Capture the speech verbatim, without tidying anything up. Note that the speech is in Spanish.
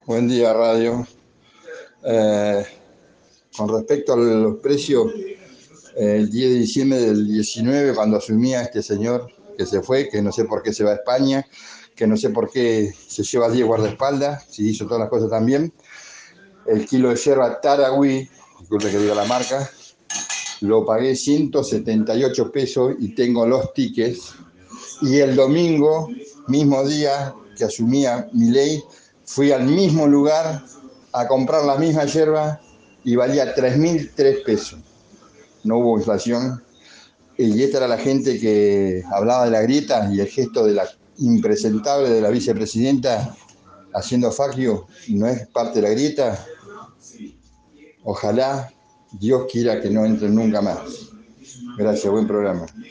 Buen día, Radio. Eh, con respecto a los precios, eh, el diez de diciembre del diecinueve, cuando asumía este señor que se fue, que no sé por qué se va a España, que no sé por qué se lleva diez guardaespaldas, si hizo todas las cosas tan bien, el kilo de yerba Tarahui, disculpe que diga la marca, lo pagué ciento setenta y ocho pesos y tengo los tickets. Y el domingo, mismo día que asumía Milei, fui al mismo lugar a comprar la misma yerba y valía tres mil tres pesos. No hubo inflación. Y esta era la gente que hablaba de la grieta y el gesto de la impresentable de la vicepresidenta haciendo fuck you, no es parte de la grieta. Ojalá Dios quiera que no entren nunca más. Gracias, buen programa.